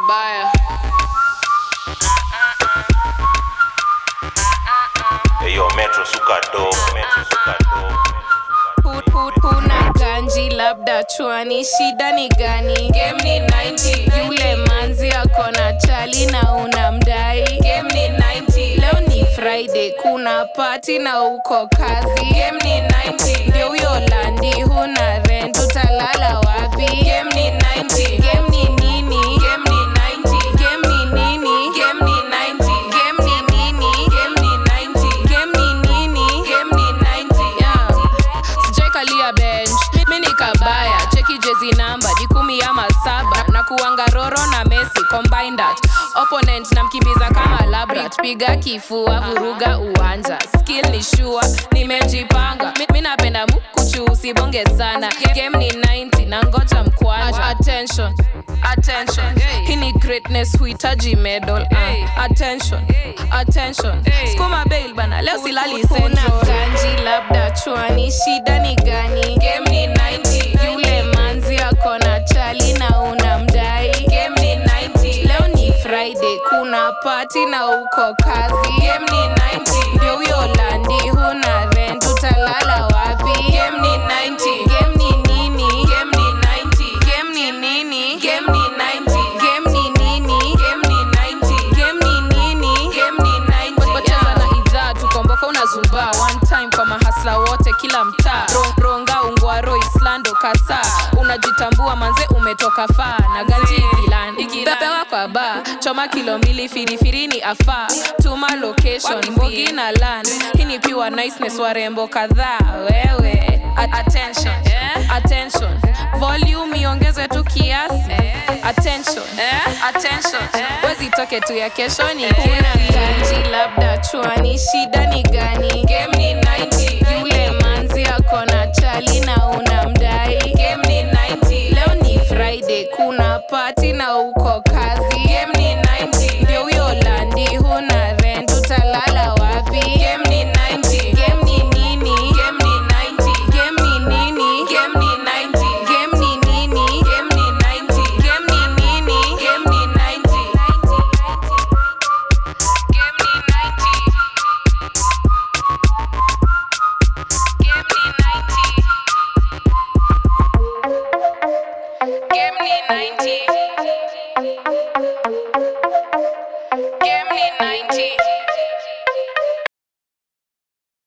kabaya. Yo Metro Sukado. Kuna ganji labda chwani, shida ni gani? Game ni 90. Yule manzi akona chali na unamdai. Game ni 90. Leo ni Friday, kuna party na uko kazi. Game ni 90. Ndio huyo landi, huna rent, utalala wapi? Game ni 90. Game ni nini? Game ni 90. Game ni nini? Game ni 90. Game ni nini? Game ni 90. Game ni nini? Game ni 90. Yeah. Sijakalia bench, mini kabaya. Cheki jezi namba, di 10 ama 7. Na kuanga Roro na Messi, combine that. Opponent na mkimbiza kama Labrat. Piga kifua, vuruga uwanja. Skill ni sure, nimejipanga. Mina penda mkuchu, usibonge sana. Game ni 90, na ngoja mkwanja. Attention, attention. Hii ni greatness, huitaji medal. Attention, attention. Skuma bail bana, leo silali central. Kuna ganji labda chwani, shida ni gani? Game ni 90. Yule manzi akona chali na unamdai. Game ni 90. Leo ni Friday, kuna party na uko kazi. Game ni 90. Ndio huyo landi, huna rent, utalala wapi? Game ni 90. Game ni nini? Game ni 90. Game ni nini? Game ni 90. Game ni nini? Game ni 90. Game ni nini? Game ni 90. Wacheza na idhaa, tukomboka unazumba. One time kwa mahasla wote kila mtaa. Ronga ungwaro Islando kasa. Unajitambua manze umetoka faa. Na ganji ikilani pepewa kwa bar. Choma kilo 2 firifiri ni afa. Tuma location mbogi na land. Hii ni pure niceness warembo kadhaa. Wewe attention, attention. Volume iongezwe tu kiasi. Attention, attention. Wezi toke tu ya kesho ni kesi. Ganji labda chwani, shida ni gani? Game ni